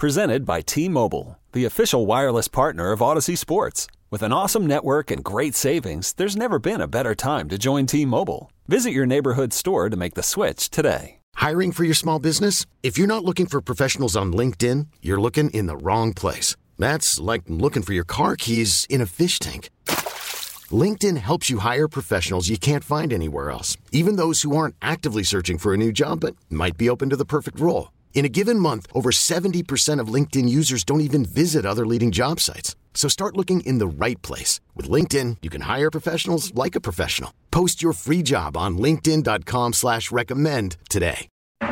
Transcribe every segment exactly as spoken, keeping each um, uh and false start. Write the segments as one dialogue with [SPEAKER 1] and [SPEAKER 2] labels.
[SPEAKER 1] Presented by T-Mobile, the official wireless partner of Odyssey Sports. With an awesome network and great savings, there's never been a better time to join T-Mobile. Visit your neighborhood store to make the switch today.
[SPEAKER 2] Hiring for your small business? If you're not looking for professionals on LinkedIn, you're looking in the wrong place. That's like looking for your car keys in a fish tank. LinkedIn helps you hire professionals you can't find anywhere else, even those who aren't actively searching for a new job but might be open to the perfect role. In a given month, over seventy percent of LinkedIn users don't even visit other leading job sites. So start looking in the right place. With LinkedIn, you can hire professionals like a professional. Post your free job on linkedin dot com slash recommend today.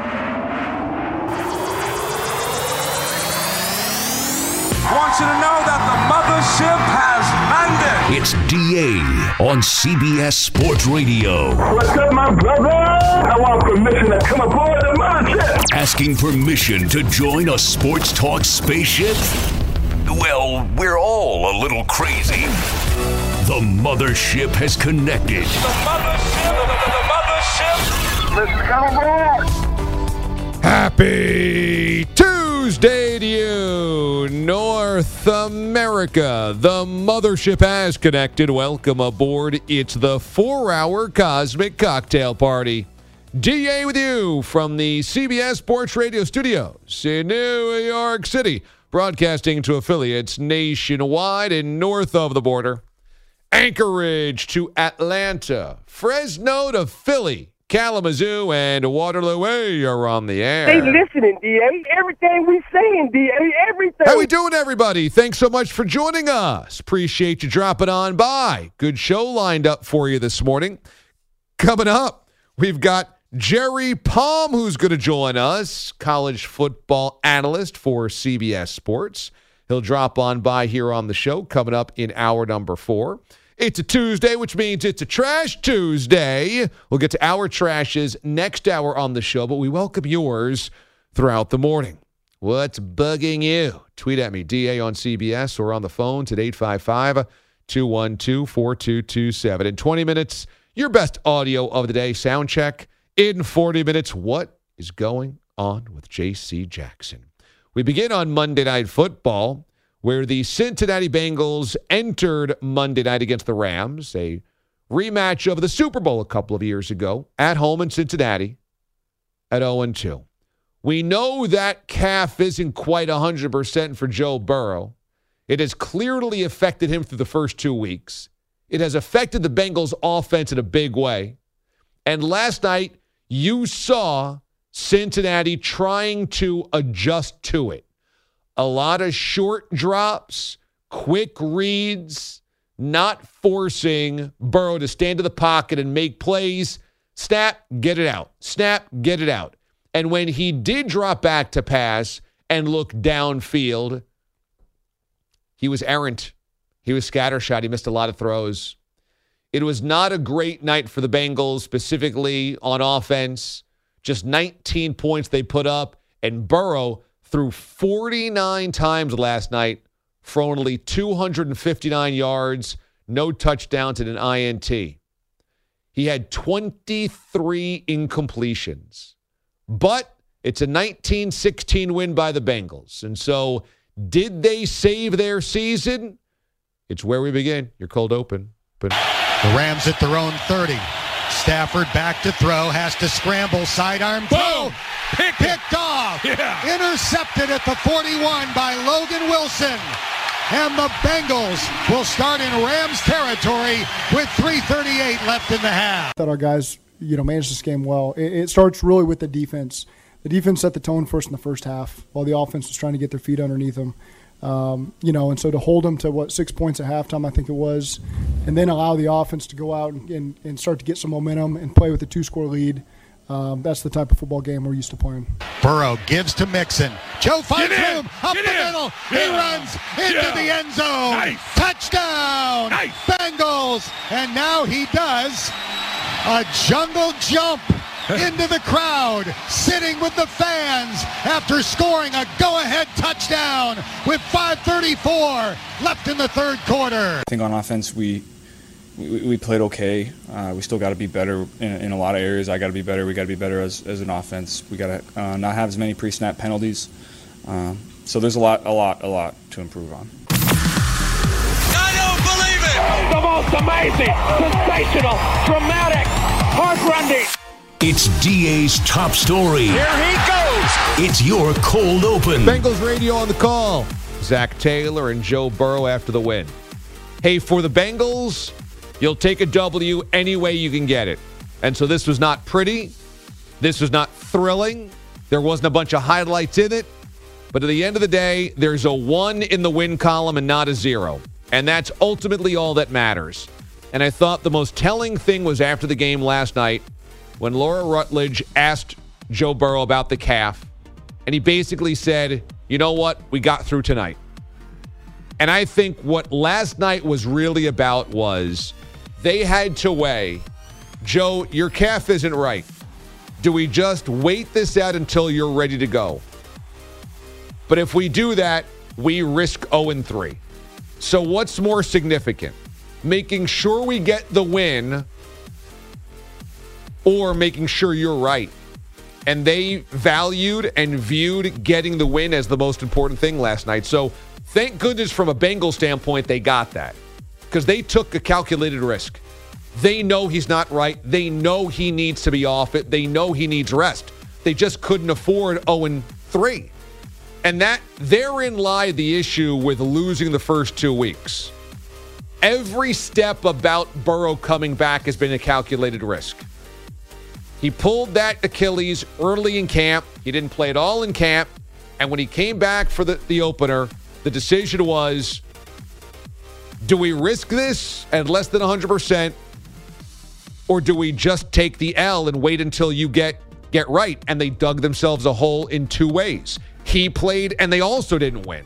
[SPEAKER 3] I want you to know that the mothership has landed.
[SPEAKER 4] It's D A on C B S Sports Radio.
[SPEAKER 5] What's up, my brother? I want permission to come aboard the mothership.
[SPEAKER 4] Asking permission to join a sports talk spaceship? Well, we're all a little crazy. The mothership has connected.
[SPEAKER 3] The mothership, the, the, the mothership.
[SPEAKER 5] Let's come aboard.
[SPEAKER 6] Happy Tuesday to you, North America. The mothership has connected. Welcome aboard. It's the four-hour Cosmic Cocktail Party. D A with you from the C B S Sports Radio studios in New York City, broadcasting to affiliates nationwide and north of the border. Anchorage to Atlanta, Fresno to Philly, Kalamazoo and Waterloo Way are on the air.
[SPEAKER 5] They listening, D A. Everything we saying, D A. Everything.
[SPEAKER 6] How we doing, everybody? Thanks so much for joining us. Appreciate you dropping on by. Good show lined up for you this morning. Coming up, we've got Jerry Palm, who's going to join us, college football analyst for C B S Sports. He'll drop on by here on the show coming up in hour number four. It's a Tuesday, which means it's a Trash Tuesday. We'll get to our trashes next hour on the show, but we welcome yours throughout the morning. What's bugging you? Tweet at me, D A on C B S, or on the phones at eight five five, two one two, four two two seven. In twenty minutes, your best audio of the day, sound check. In forty minutes, what is going on with J C Jackson? We begin on Monday Night Football, where the Cincinnati Bengals entered Monday night against the Rams, a rematch of the Super Bowl a couple of years ago, at home in Cincinnati at oh and two. We know that calf isn't quite one hundred percent for Joe Burrow. It has clearly affected him through the first two weeks. It has affected the Bengals' offense in a big way. And last night, you saw Cincinnati trying to adjust to it. A lot of short drops, quick reads, not forcing Burrow to stand in the pocket and make plays. Snap, get it out. Snap, get it out. And when he did drop back to pass and look downfield, he was errant. He was scattershot. He missed a lot of throws. It was not a great night for the Bengals, specifically on offense. Just nineteen points they put up, and Burrow threw forty-nine times last night for only two hundred fifty-nine yards, no touchdowns, and an I N T. He had twenty-three incompletions. But it's a nineteen sixteen win by the Bengals. And so, did they save their season? It's where we begin. Your cold open. But
[SPEAKER 7] the Rams at their own thirty. Stafford back to throw, has to scramble, sidearm throw, Pick picked off, yeah. Intercepted at the forty-one by Logan Wilson. And the Bengals will start in Rams territory with three thirty-eight left in the half.
[SPEAKER 8] That our guys, you know, managed this game well. It, it starts really with the defense. The defense set the tone first in the first half, while the offense was trying to get their feet underneath them. Um, you know, and so to hold them to, what, six points at halftime, I think it was, and then allow the offense to go out and, and, and start to get some momentum and play with a two-score lead, um, that's the type of football game we're used to playing.
[SPEAKER 7] Burrow gives to Mixon. Joe finds room up
[SPEAKER 9] Get
[SPEAKER 7] the
[SPEAKER 9] in.
[SPEAKER 7] middle.
[SPEAKER 9] Yeah.
[SPEAKER 7] He runs into
[SPEAKER 9] Yeah.
[SPEAKER 7] the end zone.
[SPEAKER 9] Nice.
[SPEAKER 7] Touchdown.
[SPEAKER 9] Nice.
[SPEAKER 7] Bengals. And now he does a jungle jump into the crowd, sitting with the fans after scoring a go-ahead touchdown with five thirty-four left in the third quarter.
[SPEAKER 10] I think on offense we we, we played okay. Uh, we still got to be better in, in a lot of areas. I got to be better. We got to be better as, as an offense. We got to uh, not have as many pre-snap penalties. Uh, so there's a lot, a lot, a lot to improve on.
[SPEAKER 3] I don't believe it! The most amazing, sensational, dramatic, heart-rending.
[SPEAKER 4] It's D A's top story.
[SPEAKER 3] Here he goes!
[SPEAKER 4] It's your cold open.
[SPEAKER 6] Bengals radio on the call. Zach Taylor and Joe Burrow after the win. Hey, for the Bengals, you'll take a W any way you can get it. And so this was not pretty. This was not thrilling. There wasn't a bunch of highlights in it. But at the end of the day, there's a one in the win column and not a zero. And that's ultimately all that matters. And I thought the most telling thing was after the game last night when Laura Rutledge asked Joe Burrow about the calf. And he basically said, you know what? We got through tonight. And I think what last night was really about was they had to weigh, Joe, your calf isn't right. Do we just wait this out until you're ready to go? But if we do that, we risk oh and three. So what's more significant? Making sure we get the win or making sure you're right? And they valued and viewed getting the win as the most important thing last night. So thank goodness from a Bengals standpoint they got that because they took a calculated risk. They know he's not right. They know he needs to be off it. They know he needs rest. They just couldn't afford oh and three. And that therein lied the issue with losing the first two weeks. Every step about Burrow coming back has been a calculated risk. He pulled that Achilles early in camp. He didn't play at all in camp. And when he came back for the, the opener, the decision was, do we risk this at less than one hundred percent? Or do we just take the L and wait until you get, get right? And they dug themselves a hole in two ways. He played, and they also didn't win.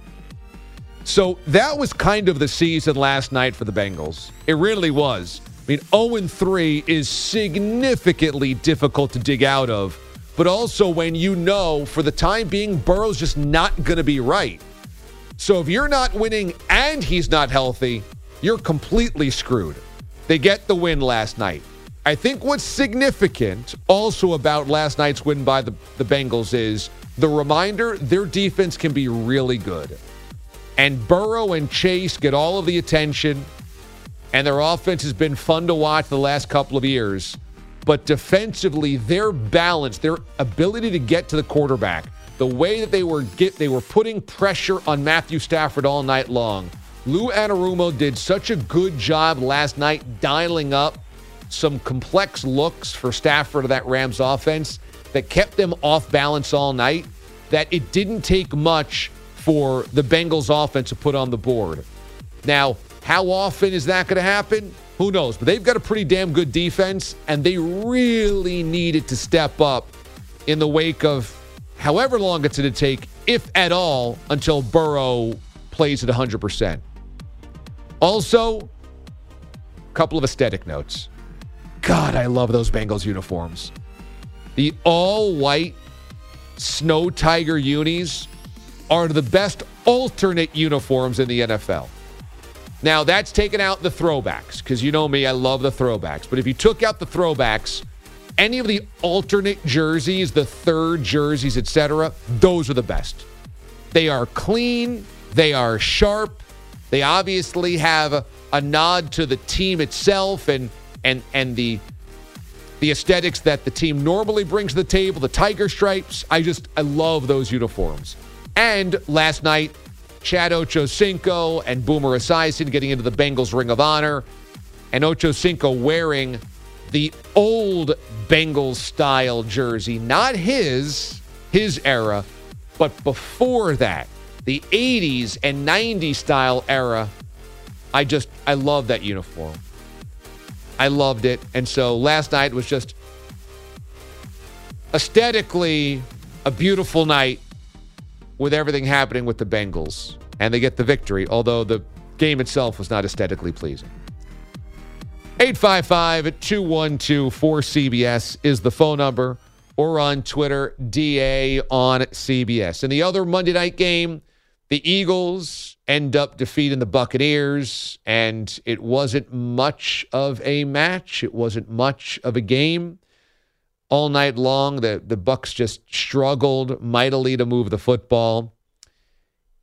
[SPEAKER 6] So that was kind of the season last night for the Bengals. It really was. I mean, oh and three is significantly difficult to dig out of. But also when you know, for the time being, Burrow's just not going to be right. So if you're not winning and he's not healthy, you're completely screwed. They get the win last night. I think what's significant also about last night's win by the, the Bengals is the reminder their defense can be really good. And Burrow and Chase get all of the attention, and their offense has been fun to watch the last couple of years. But defensively, their balance, their ability to get to the quarterback, the way that they were get, they were putting pressure on Matthew Stafford all night long. Lou Anarumo did such a good job last night dialing up some complex looks for Stafford of that Rams offense that kept them off balance all night, that it didn't take much for the Bengals offense to put on the board. Now, how often is that going to happen? Who knows? But they've got a pretty damn good defense, and they really needed to step up in the wake of however long it's going to take, if at all, until Burrow plays at one hundred percent. Also, a couple of aesthetic notes. God, I love those Bengals uniforms. The all-white Snow Tiger unis are the best alternate uniforms in the N F L. Now, that's taken out the throwbacks, because you know me, I love the throwbacks. But if you took out the throwbacks, any of the alternate jerseys, the third jerseys, et cetera, those are the best. They are clean. They are sharp. They obviously have a, a nod to the team itself and and and the the aesthetics that the team normally brings to the table, the tiger stripes. I just, I love those uniforms. And last night, Chad Ochocinco and Boomer Esiason getting into the Bengals Ring of Honor, and Ochocinco wearing the old Bengals style jersey, not his, his era, but before that, the eighties and nineties style era. I just, I love that uniform. I loved it. And so last night was just aesthetically a beautiful night with everything happening with the Bengals. And they get the victory, although the game itself was not aesthetically pleasing. eight five five, two one two, four C B S is the phone number, or on Twitter, D A on C B S. In the other Monday night game, the Eagles end up defeating the Buccaneers, and it wasn't much of a match. It wasn't much of a game. All night long, the, the Bucs just struggled mightily to move the football.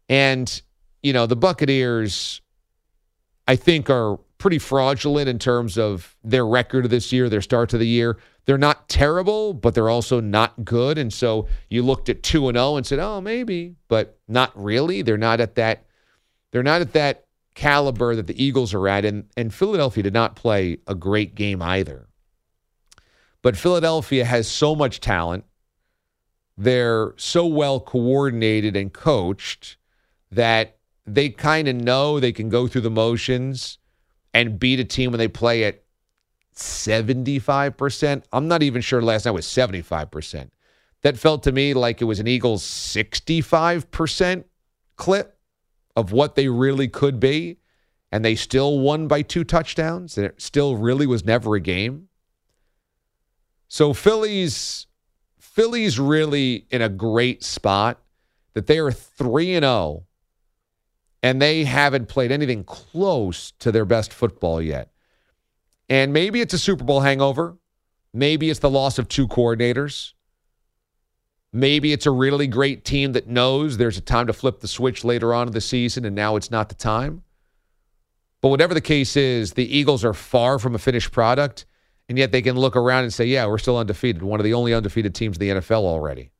[SPEAKER 6] And, you know, the Buccaneers, I think, are pretty fraudulent in terms of their record this year, their start to the year. They're not terrible, but they're also not good. And so you looked at two and oh and said, oh, maybe, but not really. They're not at that, they're not at that caliber that the Eagles are at. And, and Philadelphia did not play a great game either. But Philadelphia has so much talent. They're so well coordinated and coached that they kind of know they can go through the motions and beat a team when they play at seventy-five percent. I'm not even sure last night was seventy-five percent. That felt to me like it was an Eagles sixty-five percent clip of what they really could be, and they still won by two touchdowns, and it still really was never a game. So Philly's Philly's really in a great spot that they are three and oh, and they haven't played anything close to their best football yet. And maybe it's a Super Bowl hangover. Maybe it's the loss of two coordinators. Maybe it's a really great team that knows there's a time to flip the switch later on in the season, and now it's not the time. But whatever the case is, the Eagles are far from a finished product, and yet they can look around and say, yeah, we're still undefeated. One of the only undefeated teams in the N F L already.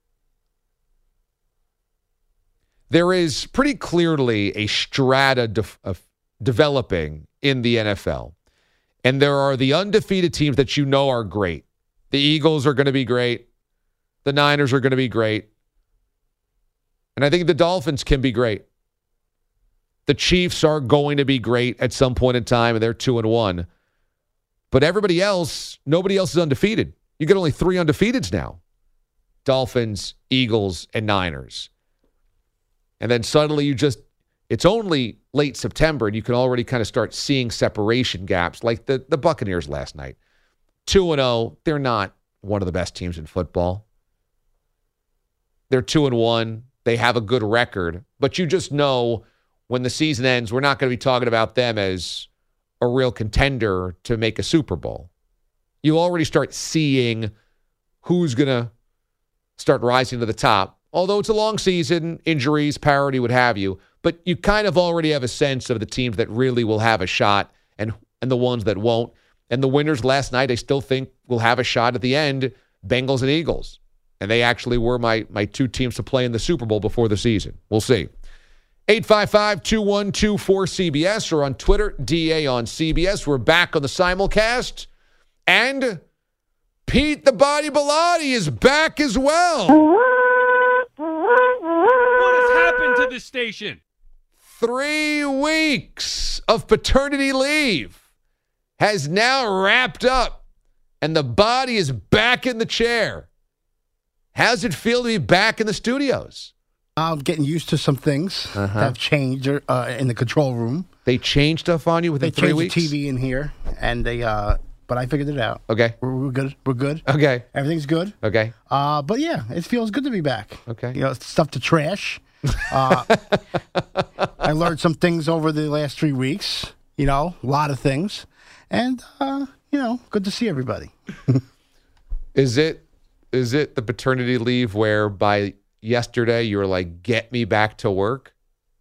[SPEAKER 6] There is pretty clearly a strata de- of developing in the N F L. And there are the undefeated teams that you know are great. The Eagles are going to be great. The Niners are going to be great. And I think the Dolphins can be great. The Chiefs are going to be great at some point in time, and they're two and one. But everybody else, nobody else is undefeated. You get only three undefeateds now. Dolphins, Eagles, and Niners. And then suddenly you just, it's only late September, and you can already kind of start seeing separation gaps like the, the Buccaneers last night. two and oh, they're not one of the best teams in football. They're two and one. They have a good record. But you just know when the season ends, we're not going to be talking about them as a real contender to make a Super Bowl. You already start seeing who's going to start rising to the top. Although it's a long season, injuries, parity, what have you. But you kind of already have a sense of the teams that really will have a shot and, and the ones that won't. And the winners last night, I still think will have a shot at the end, Bengals and Eagles. And they actually were my, my two teams to play in the Super Bowl before the season. We'll see. eight five five, two one two, four C B S or on Twitter, D A on C B S. We're back on the simulcast. And Pete the Body Bilotti is back as well.
[SPEAKER 9] What has happened to this station?
[SPEAKER 6] Three weeks of paternity leave has now wrapped up, and the body is back in the chair. How's it feel to be back in the studios?
[SPEAKER 11] I'm getting used to some things uh-huh. that have changed uh, in the control room.
[SPEAKER 6] They changed stuff on you within
[SPEAKER 11] they
[SPEAKER 6] three weeks?
[SPEAKER 11] They changed the T V in here, and they. Uh, but I figured it out.
[SPEAKER 6] Okay.
[SPEAKER 11] We're, we're good. We're good.
[SPEAKER 6] Okay.
[SPEAKER 11] Everything's good.
[SPEAKER 6] Okay.
[SPEAKER 11] Uh, but yeah, it feels good to be back.
[SPEAKER 6] Okay.
[SPEAKER 11] You know, stuff to trash. Uh, I learned some things over the last three weeks. You know, a lot of things. And, uh, you know, good to see everybody.
[SPEAKER 6] Is it is it the paternity leave where by yesterday you were like, get me back to work?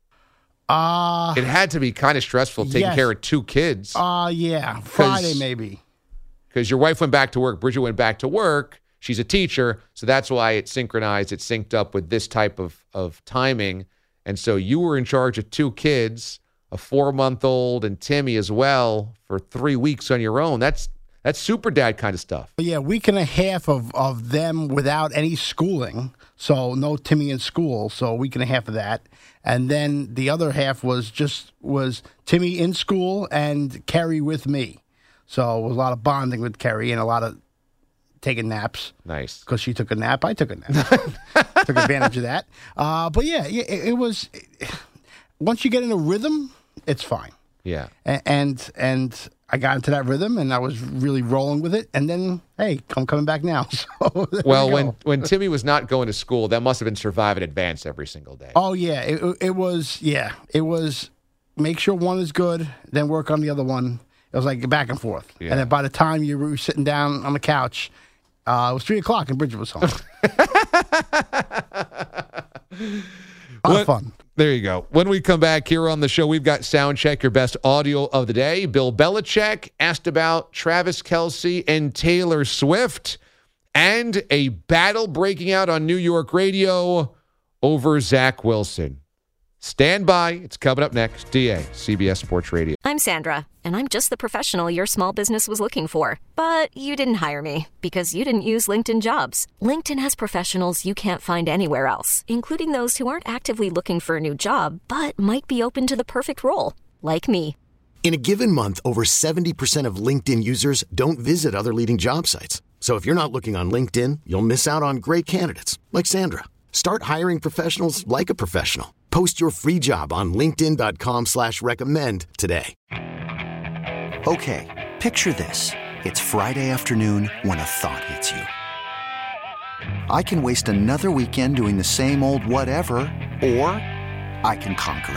[SPEAKER 11] Uh,
[SPEAKER 6] it had to be kind of stressful taking
[SPEAKER 11] yes.
[SPEAKER 6] care of two kids.
[SPEAKER 11] Uh, yeah, Friday maybe.
[SPEAKER 6] Because your wife went back to work, Bridget went back to work. She's a teacher, so that's why it synchronized, it synced up with this type of, of timing. And so you were in charge of two kids, a four-month-old and Timmy as well, for three weeks on your own. That's that's super dad kind of stuff.
[SPEAKER 11] Yeah, a week and a half of, of them without any schooling, so no Timmy in school, so a week and a half of that. And then the other half was just was Timmy in school and Kerry with me. So it was a lot of bonding with Kerry and a lot of taking naps.
[SPEAKER 6] Nice.
[SPEAKER 11] Because she took a nap, I took a nap. Took advantage of that. Uh, but yeah, it, it was, it, once you get in a rhythm, it's fine.
[SPEAKER 6] Yeah.
[SPEAKER 11] And, and and I got into that rhythm and I was really rolling with it. And then, hey, I'm coming back now. So
[SPEAKER 6] well,
[SPEAKER 11] we
[SPEAKER 6] when, when Timmy was not going to school, that must have been survive in advance every single day.
[SPEAKER 11] Oh, yeah. It, it was, yeah. It was make sure one is good, then work on the other one. It was like back and forth. Yeah. And then by the time you were sitting down on the couch, uh, it was three o'clock and Bridget was home. A lot
[SPEAKER 6] when,
[SPEAKER 11] of fun.
[SPEAKER 6] There you go. When we come back here on the show, we've got Soundcheck, your best audio of the day. Bill Belichick asked about Travis Kelce and Taylor Swift, and a battle breaking out on New York radio over Zach Wilson. Stand by. It's coming up next. D A, C B S Sports Radio.
[SPEAKER 12] I'm Sandra, and I'm just the professional your small business was looking for. But you didn't hire me because you didn't use LinkedIn Jobs. LinkedIn has professionals you can't find anywhere else, including those who aren't actively looking for a new job, but might be open to the perfect role, like me.
[SPEAKER 2] In a given month, over seventy percent of LinkedIn users don't visit other leading job sites. So if you're not looking on LinkedIn, you'll miss out on great candidates like Sandra. Start hiring professionals like a professional. Post your free job on linkedin.com slash recommend today.
[SPEAKER 13] Okay, picture this. It's Friday afternoon when a thought hits you. I can waste another weekend doing the same old whatever, or I can conquer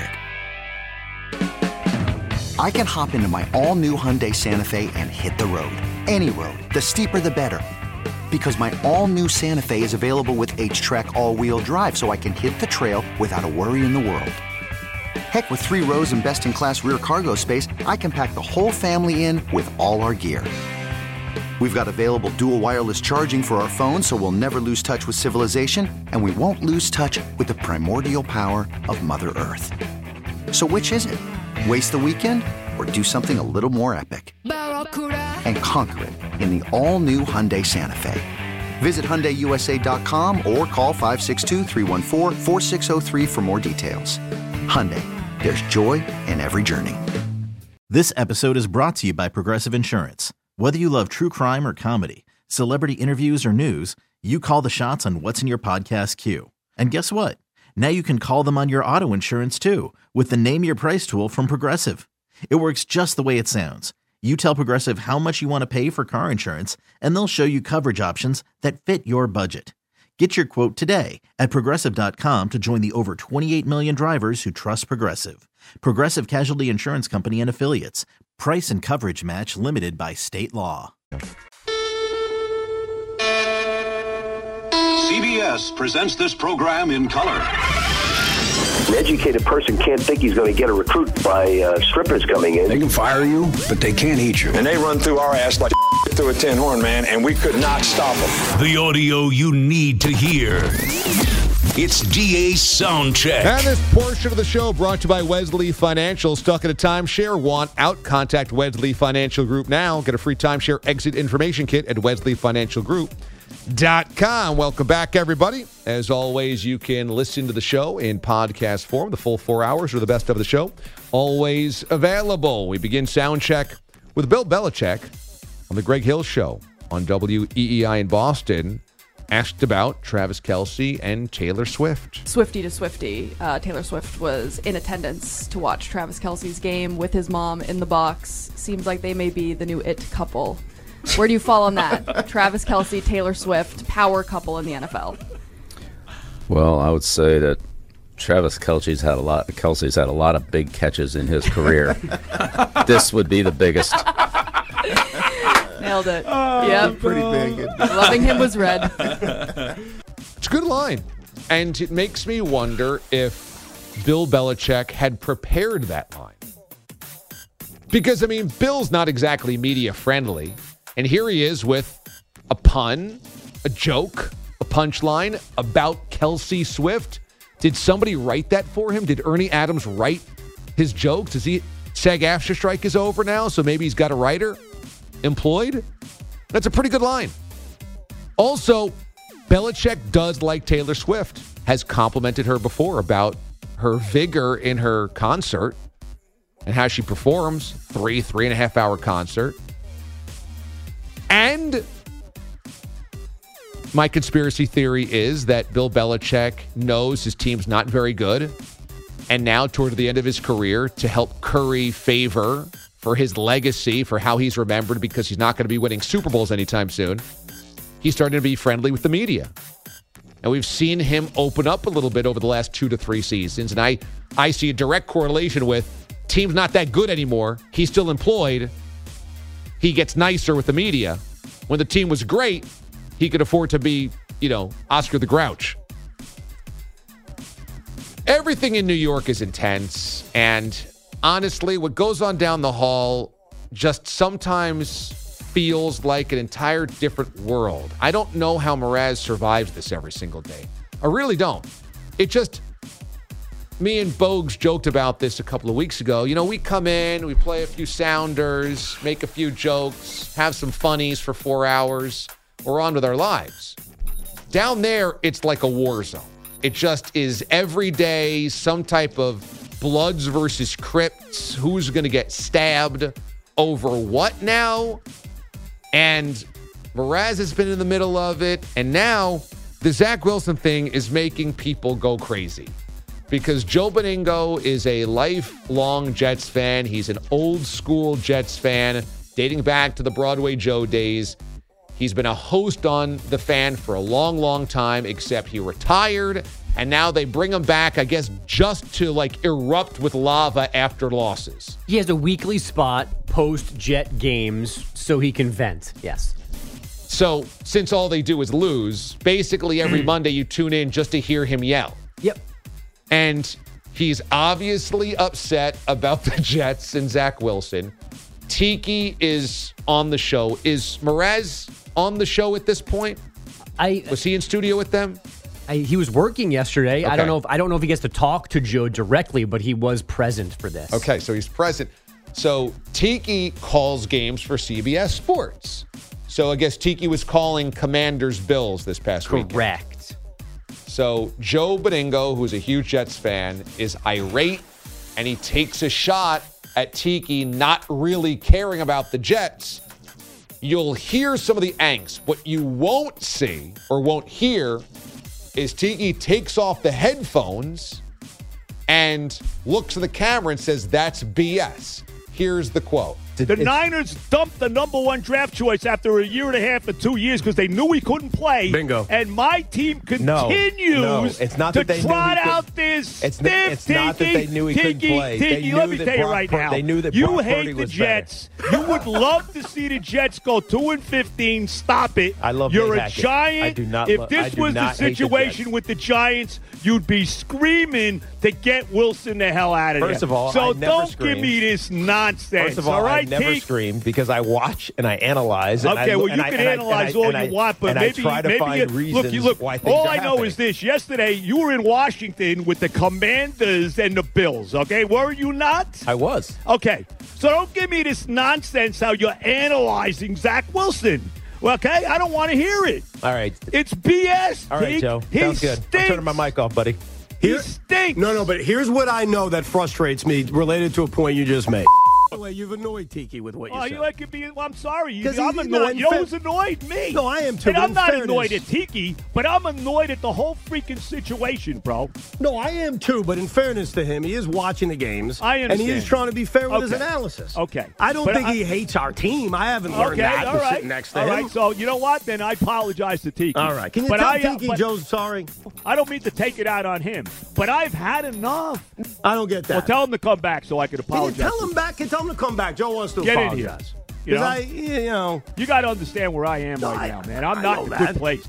[SPEAKER 13] it. I can hop into my all-new Hyundai Santa Fe and hit the road. Any road. The steeper, the better. Because my all-new Santa Fe is available with H-Track all-wheel drive, so I can hit the trail without a worry in the world. Heck, with three rows and best-in-class rear cargo space, I can pack the whole family in with all our gear. We've got available dual wireless charging for our phones, so we'll never lose touch with civilization, and we won't lose touch with the primordial power of Mother Earth. So which is it? Waste the weekend or do something a little more epic? And conquer it in the all-new Hyundai Santa Fe. Visit Hyundai U S A dot com or call five six two, three one four, four six zero three for more details. Hyundai, there's joy in every journey.
[SPEAKER 14] This episode is brought to you by Progressive Insurance. Whether you love true crime or comedy, celebrity interviews or news, you call the shots on what's in your podcast queue. And guess what? Now you can call them on your auto insurance too with the Name Your Price tool from Progressive. It works just the way it sounds. You tell Progressive how much you want to pay for car insurance, and they'll show you coverage options that fit your budget. Get your quote today at Progressive dot com to join the over twenty-eight million drivers who trust Progressive. Progressive Casualty Insurance Company and Affiliates. Price and coverage match limited by state law.
[SPEAKER 15] C B S presents this program in color.
[SPEAKER 5] An educated person can't think he's going to get a recruit by uh, strippers coming in.
[SPEAKER 16] They can fire you, but they can't eat you.
[SPEAKER 17] And they run through our ass like through a tin horn, man, and we could not stop them.
[SPEAKER 4] The audio you need to hear. It's D A's Soundcheck.
[SPEAKER 6] And this portion of the show brought to you by Wesley Financial. Stuck in a timeshare? Want out? Contact Wesley Financial Group now. Get a free timeshare exit information kit at wesley financial group dot com. Welcome back, everybody. As always, you can listen to the show in podcast form. The full four hours or the best of the show, always available. We begin Soundcheck with Bill Belichick on the Greg Hill Show on W E E I in Boston. Asked about Travis Kelce and Taylor Swift.
[SPEAKER 18] Swifty to Swifty. Uh, Taylor Swift was in attendance to watch Travis Kelce's game with his mom in the box. Seems like they may be the new it couple. Where do you fall on that? Travis Kelce, Taylor Swift, power couple in the N F L.
[SPEAKER 19] Well, I would say that Travis Kelce's had a lot. Kelce's had a lot of big catches in his career. This would be the biggest.
[SPEAKER 18] Nailed it.
[SPEAKER 11] Oh,
[SPEAKER 18] yep.
[SPEAKER 11] Pretty big.
[SPEAKER 18] Loving him was red.
[SPEAKER 6] It's a good line. And it makes me wonder if Bill Belichick had prepared that line. Because, I mean, Bill's not exactly media friendly. And here he is with a pun, a joke, a punchline about Kelce Swift. Did somebody write that for him? Did Ernie Adams write his jokes? Does he SAG-AFTRA strike is over now, so maybe he's got a writer employed? That's a pretty good line. Also, Belichick does like Taylor Swift, has complimented her before about her vigor in her concert and how she performs. Three, three and a half hour concert. And my conspiracy theory is that Bill Belichick knows his team's not very good. And now, toward the end of his career, to help curry favor for his legacy, for how he's remembered, because he's not going to be winning Super Bowls anytime soon, he's starting to be friendly with the media. And we've seen him open up a little bit over the last two to three seasons. And I, I see a direct correlation with team's not that good anymore. He's still employed. He gets nicer with the media. When the team was great, he could afford to be, you know, Oscar the Grouch. everything in New York is intense, and honestly, what goes on down the hall just sometimes feels like an entire different world. I don't know how Mraz survives this every single day. I really don't. It just, me and Bogues joked about this a couple of weeks ago. You know, we come in, we play a few sounders, make a few jokes, have some funnies for four hours. We're on with our lives. Down there, it's like a war zone. It just is every day some type of Bloods versus Crips. Who's going to get stabbed over what now? And Mraz has been in the middle of it. And now the Zach Wilson thing is making people go crazy. Because Joe Beningo is a lifelong Jets fan. He's an old school Jets fan dating back to the Broadway Joe days. He's been a host on The Fan for a long, long time, except he retired. And now they bring him back, I guess, just to like erupt with lava after losses.
[SPEAKER 20] He has a weekly spot post-Jet games so he can vent. Yes.
[SPEAKER 6] So since all they do is lose, basically every Monday you tune in just to hear him yell.
[SPEAKER 20] Yep.
[SPEAKER 6] And he's obviously upset about the Jets and Zach Wilson. Tiki is on the show. Is Mraz on the show at this point?
[SPEAKER 20] I
[SPEAKER 6] Was he in studio with them?
[SPEAKER 20] I, he was working yesterday.
[SPEAKER 6] Okay.
[SPEAKER 20] I don't know if I don't know if he gets to talk to Joe directly, but he was present for this.
[SPEAKER 6] Okay, so he's present. So Tiki calls games for C B S Sports. So I guess Tiki was calling Commanders Bills this past week.
[SPEAKER 20] Correct.
[SPEAKER 6] So Joe Beningo, who's a huge Jets fan, is irate, and he takes a shot at Tiki not really caring about the Jets. You'll hear some of the angst. What you won't see or won't hear is Tiki takes off the headphones and looks at the camera and says, "That's B S." Here's the quote.
[SPEAKER 9] The Niners dumped the number one draft choice after a year and a half or two years because they knew he couldn't play.
[SPEAKER 21] Bingo.
[SPEAKER 9] And my team
[SPEAKER 21] No,
[SPEAKER 9] continues
[SPEAKER 21] no, it's not
[SPEAKER 9] to
[SPEAKER 21] that they
[SPEAKER 9] trot
[SPEAKER 21] knew he
[SPEAKER 9] out
[SPEAKER 21] could-
[SPEAKER 9] this
[SPEAKER 21] It's,
[SPEAKER 9] stiff
[SPEAKER 21] n- it's not that they knew he
[SPEAKER 9] Tiki,
[SPEAKER 21] couldn't play.
[SPEAKER 9] Tiki,
[SPEAKER 21] They
[SPEAKER 9] let
[SPEAKER 21] knew
[SPEAKER 9] me
[SPEAKER 21] that
[SPEAKER 9] tell you
[SPEAKER 21] Brock
[SPEAKER 9] right
[SPEAKER 21] Pur-
[SPEAKER 9] now.
[SPEAKER 21] They knew that
[SPEAKER 9] you
[SPEAKER 21] Brock
[SPEAKER 9] hate
[SPEAKER 21] Purdy
[SPEAKER 9] the
[SPEAKER 21] was
[SPEAKER 9] Jets. You would love to see the Jets go two and fifteen. Stop it.
[SPEAKER 21] I love
[SPEAKER 9] You're
[SPEAKER 21] Nate
[SPEAKER 9] a
[SPEAKER 21] Hackett.
[SPEAKER 9] giant.
[SPEAKER 21] I do not
[SPEAKER 9] If
[SPEAKER 21] lo- I
[SPEAKER 9] this
[SPEAKER 21] do
[SPEAKER 9] was the
[SPEAKER 21] not hate the
[SPEAKER 9] situation
[SPEAKER 21] Jets.
[SPEAKER 9] with the Giants, you'd be screaming to get Wilson the hell out of there.
[SPEAKER 21] First of all,
[SPEAKER 9] so
[SPEAKER 21] I never
[SPEAKER 9] don't
[SPEAKER 21] screamed.
[SPEAKER 9] give me this nonsense.
[SPEAKER 21] First of all,
[SPEAKER 9] all right,
[SPEAKER 21] I never
[SPEAKER 9] Tiki?
[SPEAKER 21] scream because I watch and I analyze. And
[SPEAKER 9] Okay,
[SPEAKER 21] I,
[SPEAKER 9] well,
[SPEAKER 21] and
[SPEAKER 9] you
[SPEAKER 21] I,
[SPEAKER 9] can
[SPEAKER 21] and I-
[SPEAKER 9] analyze
[SPEAKER 21] and I-
[SPEAKER 9] all
[SPEAKER 21] and I-
[SPEAKER 9] you want, but
[SPEAKER 21] and
[SPEAKER 9] maybe
[SPEAKER 21] I try to
[SPEAKER 9] maybe
[SPEAKER 21] find
[SPEAKER 9] you,
[SPEAKER 21] reasons
[SPEAKER 9] look, you look.
[SPEAKER 21] why things
[SPEAKER 9] all
[SPEAKER 21] are
[SPEAKER 9] I know
[SPEAKER 21] happening.
[SPEAKER 9] is this: yesterday you were in Washington with the Commanders and the Bills. Okay, were you not?
[SPEAKER 21] I was.
[SPEAKER 9] Okay, so don't give me this nonsense how you're analyzing Zach Wilson. Well, okay, I don't want to hear it.
[SPEAKER 21] All right.
[SPEAKER 9] It's B S.
[SPEAKER 21] All right,
[SPEAKER 9] Tiki.
[SPEAKER 21] Joe.
[SPEAKER 9] He
[SPEAKER 21] Sounds good.
[SPEAKER 9] stinks.
[SPEAKER 21] I'm turning my mic off, buddy.
[SPEAKER 9] He stinks.
[SPEAKER 21] No, no, but here's what I know that frustrates me related to a point you just made. By the way, you've annoyed Tiki with what you
[SPEAKER 9] Oh,
[SPEAKER 21] said.
[SPEAKER 9] you like it being? Well, I'm sorry. You,
[SPEAKER 21] 'Cause
[SPEAKER 9] I'm
[SPEAKER 21] he's
[SPEAKER 9] annoyed.
[SPEAKER 21] not
[SPEAKER 9] You know
[SPEAKER 21] fair-
[SPEAKER 9] who's annoyed? Me.
[SPEAKER 21] No, I am too,
[SPEAKER 9] And
[SPEAKER 21] but
[SPEAKER 9] I'm
[SPEAKER 21] in
[SPEAKER 9] not
[SPEAKER 21] fairness-
[SPEAKER 9] annoyed at Tiki, but I'm annoyed at the whole freaking situation, bro.
[SPEAKER 21] No, I am too, but in fairness to him, he is watching the games.
[SPEAKER 9] I
[SPEAKER 21] And he is
[SPEAKER 9] understand.
[SPEAKER 21] trying to be fair with his
[SPEAKER 9] Okay.
[SPEAKER 21] analysis.
[SPEAKER 9] Okay.
[SPEAKER 21] I don't
[SPEAKER 9] But
[SPEAKER 21] think
[SPEAKER 9] I-
[SPEAKER 21] he hates our team. I haven't learned
[SPEAKER 9] Okay,
[SPEAKER 21] that
[SPEAKER 9] all
[SPEAKER 21] from
[SPEAKER 9] right.
[SPEAKER 21] sitting next to
[SPEAKER 9] all
[SPEAKER 21] him.
[SPEAKER 9] right, so you know what? Then I apologize to Tiki.
[SPEAKER 21] All right. Can you
[SPEAKER 9] but
[SPEAKER 21] tell
[SPEAKER 9] I, uh,
[SPEAKER 21] Tiki
[SPEAKER 9] but
[SPEAKER 21] Joe's sorry?
[SPEAKER 9] I don't mean to take it out on him, but I've had enough.
[SPEAKER 21] I don't get that.
[SPEAKER 9] Well, tell him to come back so I can
[SPEAKER 21] Can you
[SPEAKER 9] apologize.
[SPEAKER 21] tell him back? Can you tell him to come back? Joe wants to
[SPEAKER 9] Get in
[SPEAKER 21] apologize.
[SPEAKER 9] here. You know?
[SPEAKER 21] Because I, you know,
[SPEAKER 9] You got to understand where I am
[SPEAKER 21] No,
[SPEAKER 9] right
[SPEAKER 21] I-
[SPEAKER 9] now, man. I'm
[SPEAKER 21] I
[SPEAKER 9] not
[SPEAKER 21] know
[SPEAKER 9] in a
[SPEAKER 21] that.
[SPEAKER 9] good place.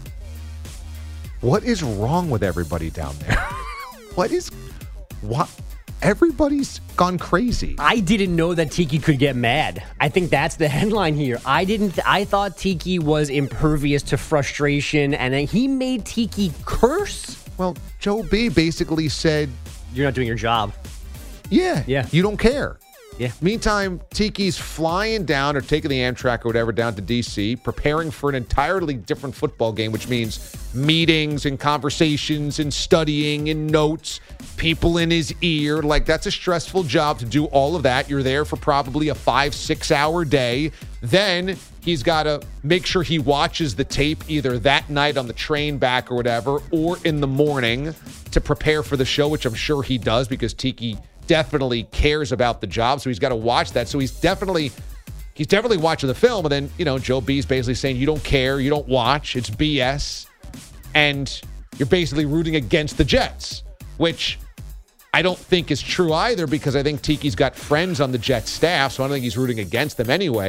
[SPEAKER 6] What is wrong with everybody down there? What is what? Everybody's gone crazy.
[SPEAKER 20] I didn't know that Tiki could get mad. I think that's the headline here. I didn't. I thought Tiki was impervious to frustration, and then he made Tiki curse.
[SPEAKER 6] Well, Joe B basically said,
[SPEAKER 20] "You're not doing your job."
[SPEAKER 6] Yeah,
[SPEAKER 20] Yeah.
[SPEAKER 6] you don't care.
[SPEAKER 20] Yeah.
[SPEAKER 6] Meantime, Tiki's flying down or taking the Amtrak or whatever down to D C, preparing for an entirely different football game, which means meetings and conversations and studying and notes, people in his ear. Like, that's a stressful job to do all of that. You're there for probably a five, six hour day. Then he's got to make sure he watches the tape either that night on the train back or whatever, or in the morning to prepare for the show, which I'm sure he does because Tiki definitely cares about the job, so he's got to watch that. So he's definitely he's definitely watching the film, and then, you know, Joe B's basically saying you don't care, you don't watch, it's B S, and you're basically rooting against the Jets, which I don't think is true either because I think Tiki's got friends on the Jets staff, so I don't think he's rooting against them anyway.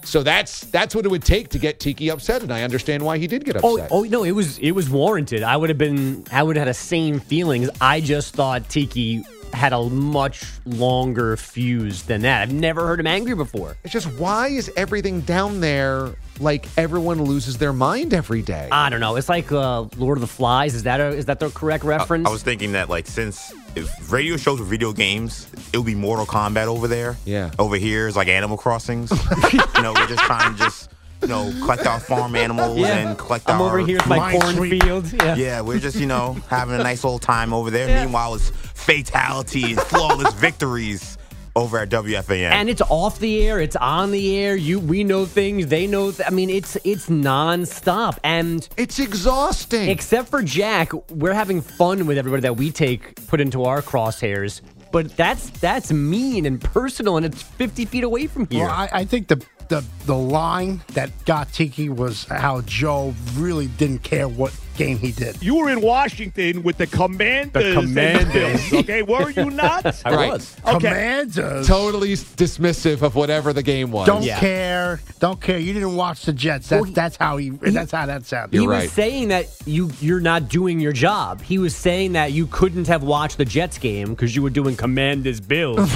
[SPEAKER 6] So that's that's what it would take to get Tiki upset, and I understand why he did get
[SPEAKER 20] Oh,
[SPEAKER 6] upset.
[SPEAKER 20] oh no, it was it was warranted. I would have been, I would have had the same feelings. I just thought Tiki had a much longer fuse than that. I've never heard him angry before.
[SPEAKER 6] It's just, why is everything down there like everyone loses their mind every day?
[SPEAKER 20] I don't know. It's like uh, Lord of the Flies. Is that a, is that the correct reference?
[SPEAKER 1] I, I was thinking that, like, since if radio shows were video games, it would be Mortal Kombat over there.
[SPEAKER 6] Yeah.
[SPEAKER 1] Over here is like Animal Crossings. You know, we're just trying to just, you know, collect our farm animals
[SPEAKER 20] Yeah.
[SPEAKER 1] and collect
[SPEAKER 20] I'm
[SPEAKER 1] our...
[SPEAKER 20] over here with my cornfield. Yeah.
[SPEAKER 1] Yeah, we're just, you know, having a nice old time over there.
[SPEAKER 20] Yeah.
[SPEAKER 1] Meanwhile, it's fatalities, flawless victories over at W F A N.
[SPEAKER 20] And it's off the air. It's on the air. You, we know things. They know. Th- I mean, it's it's nonstop, and
[SPEAKER 6] it's exhausting.
[SPEAKER 20] Except for Jack, we're having fun with everybody that we take put into our crosshairs. But that's that's mean and personal, and it's fifty feet away from here.
[SPEAKER 11] Well, I, I think the, the the line that got Tiki was how Joe really didn't care what game he did.
[SPEAKER 9] You were in Washington with the Commanders.
[SPEAKER 11] The Commanders.
[SPEAKER 9] and the Bills, okay, were you not?
[SPEAKER 6] I was.
[SPEAKER 9] Okay.
[SPEAKER 11] Commanders.
[SPEAKER 6] Totally dismissive of whatever the game was.
[SPEAKER 11] Don't care. Don't care. You didn't watch the Jets. That's
[SPEAKER 20] Well,
[SPEAKER 11] that's how he. That's how that sounded.
[SPEAKER 20] He was saying that you you're not doing your job. He was saying that you couldn't have watched the Jets game because you were doing Commanders Bills.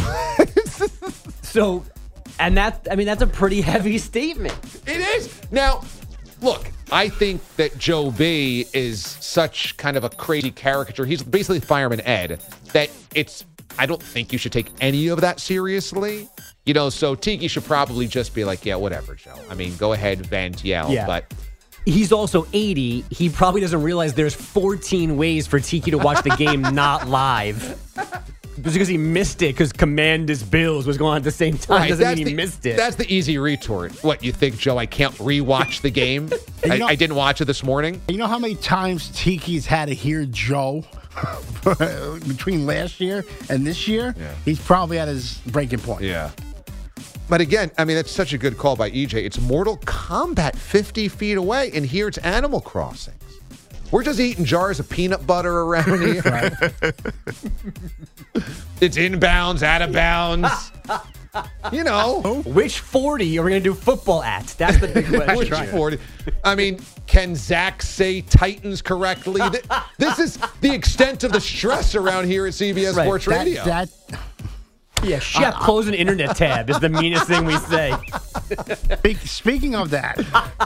[SPEAKER 20] So, and that I mean that's a pretty heavy statement.
[SPEAKER 6] It is. Now, look, I think that Joe B is such kind of a crazy caricature. He's basically Fireman Ed. That it's. I don't think you should take any of that seriously. You know, so Tiki should probably just be like, yeah, whatever, Joe. I mean, go ahead, vent, yell,
[SPEAKER 20] Yeah.
[SPEAKER 6] but.
[SPEAKER 20] He's also eighty. He probably doesn't realize there's fourteen ways for Tiki to watch the game not live. Just because he missed it because Commanders Bills was going on at the same time
[SPEAKER 6] Right,
[SPEAKER 20] doesn't
[SPEAKER 6] that's
[SPEAKER 20] mean he
[SPEAKER 6] the-
[SPEAKER 20] missed it.
[SPEAKER 6] That's the easy retort. What, you think, Joe, I can't rewatch the game?
[SPEAKER 11] You
[SPEAKER 6] I,
[SPEAKER 11] know-
[SPEAKER 6] I didn't watch it this morning?
[SPEAKER 11] You know how many times Tiki's had to hear Joe between last year and this year?
[SPEAKER 6] Yeah.
[SPEAKER 11] He's probably at his breaking point.
[SPEAKER 6] Yeah. But again, I mean, that's such a good call by E J. It's Mortal Kombat fifty feet away, and here it's Animal Crossing. We're just eating jars of peanut butter around here. It's inbounds, out of bounds. You know.
[SPEAKER 20] Which forty are we going to do football at? That's the big question.
[SPEAKER 6] Which forty? I mean, can Zach say Titans correctly? Th- This is the extent of the stress around here at C B S
[SPEAKER 20] Right.
[SPEAKER 6] Sports
[SPEAKER 11] That-
[SPEAKER 6] Radio.
[SPEAKER 11] that
[SPEAKER 20] Yeah, Shep, close an internet tab is the meanest thing we say.
[SPEAKER 11] Speak, speaking of that,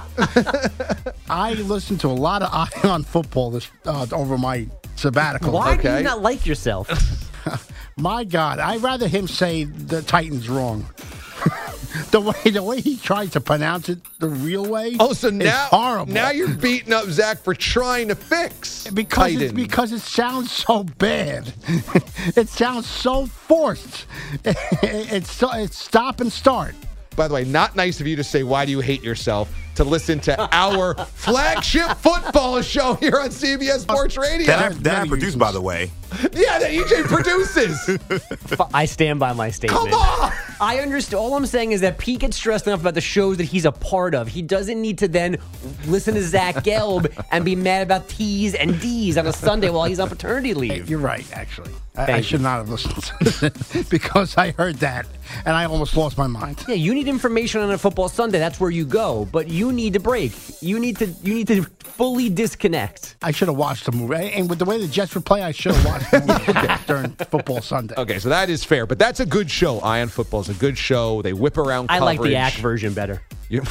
[SPEAKER 11] I listened to a lot of Eye on Football this uh, over my sabbatical.
[SPEAKER 20] Why do you not like yourself?
[SPEAKER 11] My God, I'd rather him say the Titans wrong. the way the way he tried to pronounce it the real way.
[SPEAKER 6] Oh, so
[SPEAKER 11] is
[SPEAKER 6] now,
[SPEAKER 11] horrible.
[SPEAKER 6] now you're beating up Zach for trying to fix
[SPEAKER 11] because it's,
[SPEAKER 6] Titan.
[SPEAKER 11] because it sounds so bad. It sounds so forced. It's so it's stop and start.
[SPEAKER 6] By the way, not nice of you to say, why do you hate yourself, to listen to our flagship football show here on C B S Sports Radio.
[SPEAKER 1] That I, that I produced, by the way.
[SPEAKER 6] Yeah, that E J produces.
[SPEAKER 20] I stand by my statement.
[SPEAKER 6] Come on!
[SPEAKER 20] I understand. All I'm saying is that Pete gets stressed enough about the shows that he's a part of. He doesn't need to then listen to Zach Gelb and be mad about T's and D's on a Sunday while he's on paternity leave.
[SPEAKER 11] You're right, actually. I, I
[SPEAKER 20] Thank
[SPEAKER 11] should
[SPEAKER 20] you.
[SPEAKER 11] not have listened because I heard that and I almost lost my mind.
[SPEAKER 20] Yeah, you need information on a football Sunday. That's where you go. But you need to break. You need to. You need to fully disconnect.
[SPEAKER 11] I should have watched the movie. And with the way the Jets would play, I should have watched the movie during football Sunday.
[SPEAKER 6] Okay, so that is fair, but that's a good show. Eye on Football is a good show. They whip around
[SPEAKER 20] I
[SPEAKER 6] coverage.
[SPEAKER 20] like the A C version better.
[SPEAKER 6] You-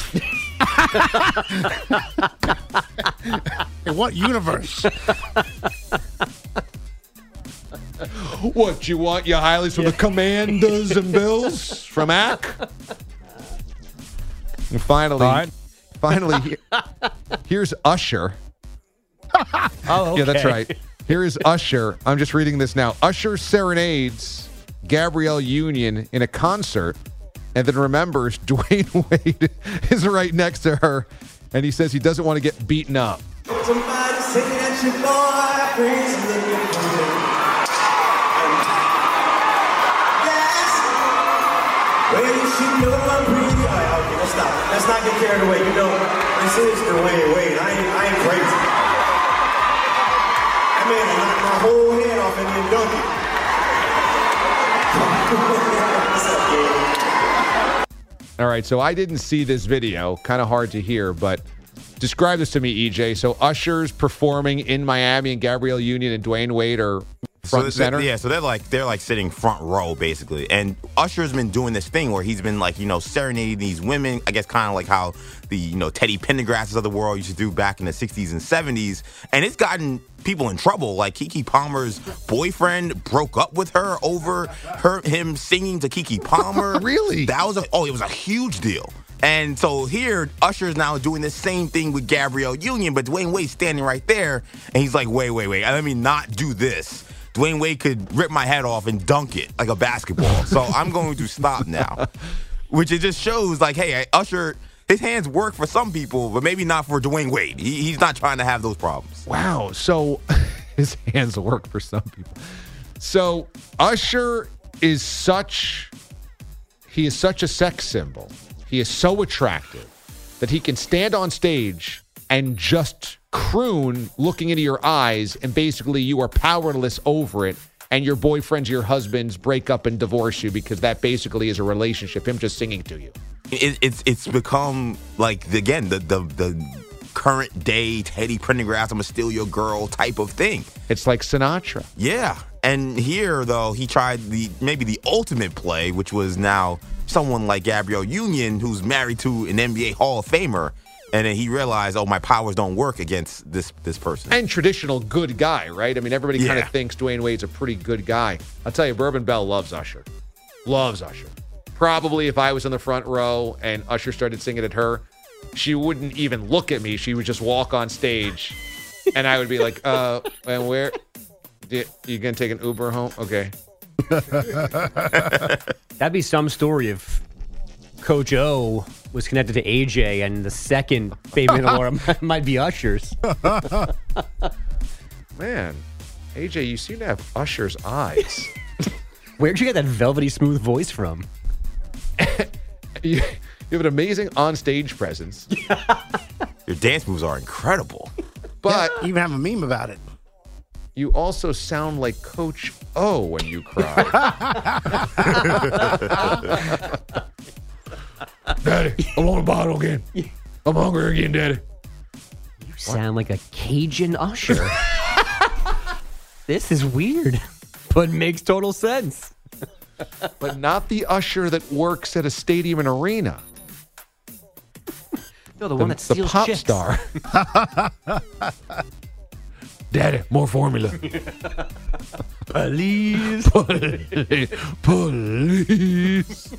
[SPEAKER 11] In what universe?
[SPEAKER 6] What, you want your highlights from the Commanders and Bills from A C? And finally,
[SPEAKER 9] All right.
[SPEAKER 6] finally, he- here's Usher.
[SPEAKER 20] Oh,
[SPEAKER 6] Yeah, that's
[SPEAKER 20] okay.
[SPEAKER 6] right. Here is Usher. I'm just reading this now. Usher serenades Gabrielle Union in a concert and then remembers Dwayne Wade is right next to her, and he says he doesn't want to get beaten up.
[SPEAKER 22] Somebody say that your boyfriend's looking for you. Yes. Well, you should know I'm pretty. All right, okay, let's stop. Let's not get carried away. You know, this is Dwayne Wade. I ain't, I ain't crazy. That man will knock my whole head off and then dunk it. What's up, kid?
[SPEAKER 6] All right, so I didn't see this video. Kind of hard to hear, but describe this to me, E J. So Usher's performing in Miami, and Gabrielle Union and Dwayne Wade are front
[SPEAKER 1] so
[SPEAKER 6] and center?
[SPEAKER 1] Yeah, so they're like they're like sitting front row basically. And Usher's been doing this thing where he's been like, you know, serenading these women, I guess kind of like how the, you know, Teddy Pendergrasses of the world used to do back in the sixties and seventies. And it's gotten people in trouble. Like Keke Palmer's boyfriend broke up with her over her him singing to Keke Palmer.
[SPEAKER 6] Really?
[SPEAKER 1] That was a oh, it was a huge deal. And so here, Usher's now doing the same thing with Gabrielle Union, but Dwayne Wade's standing right there, and he's like, wait, wait, wait, let me not do this. Dwayne Wade could rip my head off and dunk it like a basketball. So I'm going to stop now. Which it just shows, like, hey, Usher, his hands work for some people, but maybe not for Dwayne Wade. He, he's not trying to have those problems.
[SPEAKER 6] Wow. So his hands work for some people. So Usher is such, he is such a sex symbol. He is so attractive that he can stand on stage and just croon looking into your eyes, and basically you are powerless over it, and your boyfriends or your husbands break up and divorce you because that basically is a relationship, him just singing to you.
[SPEAKER 1] It, it's it's become like, again, the, the, the current day Teddy Pendergrass, I'm gonna steal your girl type of thing.
[SPEAKER 6] It's like Sinatra.
[SPEAKER 1] Yeah. And here, though, he tried the maybe the ultimate play, which was now someone like Gabrielle Union, who's married to an N B A Hall of Famer. And then he realized, oh, my powers don't work against this this person.
[SPEAKER 6] And traditional good guy, right? I mean, everybody
[SPEAKER 1] Yeah.
[SPEAKER 6] kind of thinks Dwayne Wade's a pretty good guy. I'll tell you, Bourbon Bell loves Usher. Loves Usher. Probably if I was in the front row and Usher started singing at her, she wouldn't even look at me. She would just walk on stage. And I would be like, uh, and where? You going to take an Uber home? Okay.
[SPEAKER 20] That'd be some story if Coach O was connected to A J and the second baby Laura might be Usher's.
[SPEAKER 6] Man, A J, you seem to have Usher's eyes.
[SPEAKER 20] Where'd you get that velvety smooth voice from?
[SPEAKER 6] you, you have an amazing on-stage presence.
[SPEAKER 1] Your dance moves are incredible.
[SPEAKER 6] But
[SPEAKER 11] you even have a meme about it.
[SPEAKER 6] You also sound like Coach O when you cry. Daddy, I want a bottle again. I'm hungry again, Daddy.
[SPEAKER 20] You sound like a Cajun Usher. This is weird, but makes total sense.
[SPEAKER 6] But not the Usher that works at a stadium and arena.
[SPEAKER 20] No, the, one that
[SPEAKER 6] the
[SPEAKER 20] steals
[SPEAKER 6] pop
[SPEAKER 20] chicks.
[SPEAKER 6] star. Daddy, more formula.
[SPEAKER 20] Police.
[SPEAKER 6] Police. Police.